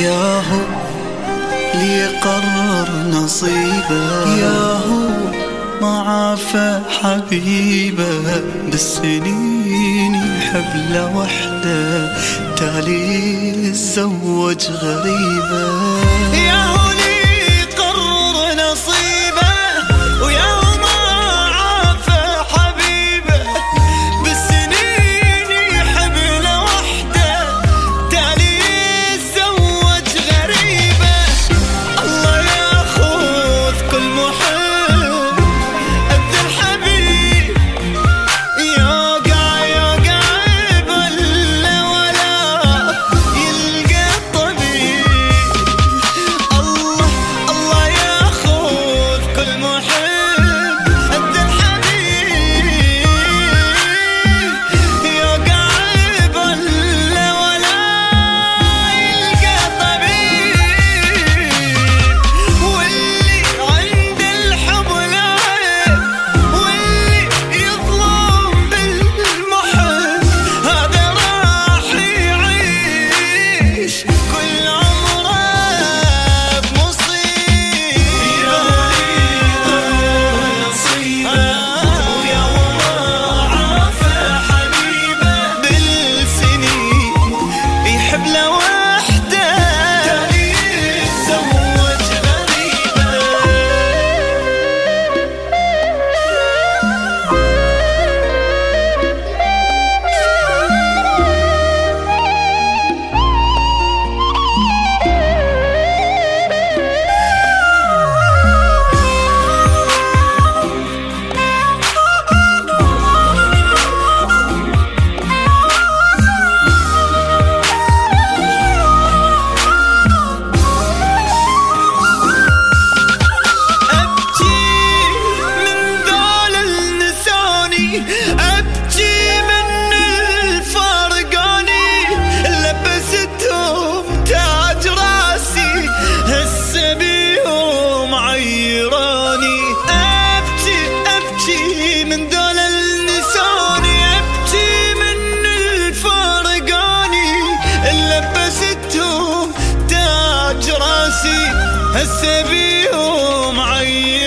ياهو لي قرر نصيبه، ياهو ما عافى حبيبه، بالسنين يحب له وحده، تالي تزوج غريبه. ياهو لي قرر نصيبه، وياهو ما عافى حبيبه، بالسنين يحب له وحده، تالي تزوج غريبه. الله ياخذ كل محب قد الحبيب، يوقع بلا ولا يلقى الطبيب. الله ياخذ كل محب قد الحبيب، يوقع بلا ولا يلقى طبيب. واللي عند الحب لعب، واللي يظلم بالمحب، هذا راح يعيش كل عمره بمصيبة. ويا ما عافى حبيبه، بالسنين يحب له وحده، تالي يتزوج غريبه. أبكي من ذول النساني، أبكي من الفارقاني، لبستهم تاج راسي، هسه بيهم عيراني. أبكي من ذول النساني، أبكي من الفارقاني، لبستهم تاج راسي، هسه بيهم عيراني.